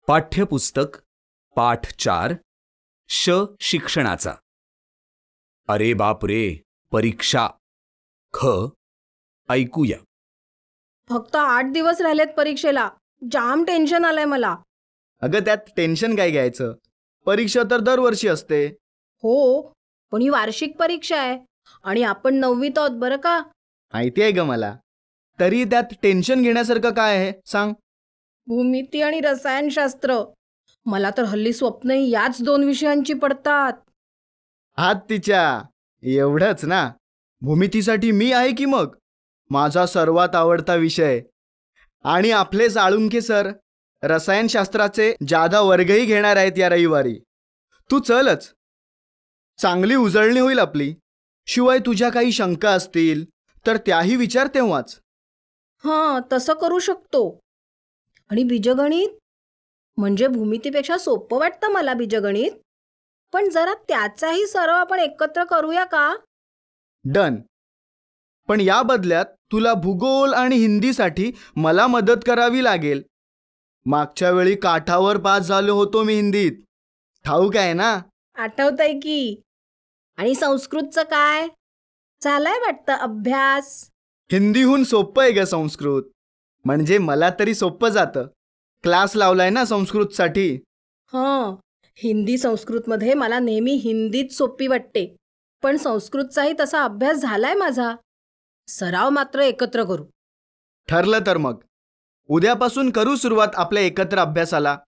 पाठ्यपुस्तक पाठ 4 शिक्षणाचा. अरे बाप रे, परीक्षा. ऐकूया. फक्त 8 दिवस राहिलेत परीक्षेला. जाम टेन्शन आलंय मला. अगं त्यात टेन्शन काय घ्यायचं, परीक्षा तर दरवर्षी असते. हो, पण ही वार्षिक परीक्षा आहे आणि आपण 9वीत आहोत बरं का. माहिती आहे ग मला, तरी त्यात टेन्शन घेण्यासारखं काय आहे सांग. भूमिती आणि रसायनशास्त्र. मला तर हल्ली स्वप्नही याच 2 विषयांची पडतात. हात तिच्या, एवढंच ना. भूमितीसाठी मी आहे की मग, माझा सर्वात आवडता विषय. आणि आपले साळुंखे सर रसायनशास्त्राचे जादा वर्गही घेणार आहेत या रविवारी. तू चलच, चांगली उजळणी होईल आपली. शिवाय तुझ्या काही शंका असतील तर त्याही विचार तेव्हाच. हां, तसं करू शकतो. आणि बीजगणित म्हणजे भूमितीपेक्षा सोपं वाटतं मला बीजगणित. पण जरा त्याचाही सराव आपण एकत्र करूया का? डन. पण या बदल्यात तुला भूगोल आणि हिंदीसाठी मला मदत करावी लागेल. मागच्या वेळी काठावर पास झालो होतो मी हिंदीत, ठाऊक आहे ना. आठवतंय की. आणि संस्कृतचं काय झालंय वाटतं अभ्यास? हिंदीहून सोपं आहे ग संस्कृत. म्हणजे मला तरी सोपं जातं. क्लास लावलाय ना संस्कृतसाठी. हां, हिंदी संस्कृतमध्ये मला नेहमी हिंदीत सोपी वाटते. पण संस्कृतचाही तसा अभ्यास झालाय माझा. सराव मात्र एकत्र करू. ठरलं तर मग उद्यापासून करू सुरुवात आपल्या एकत्र अभ्यासाला.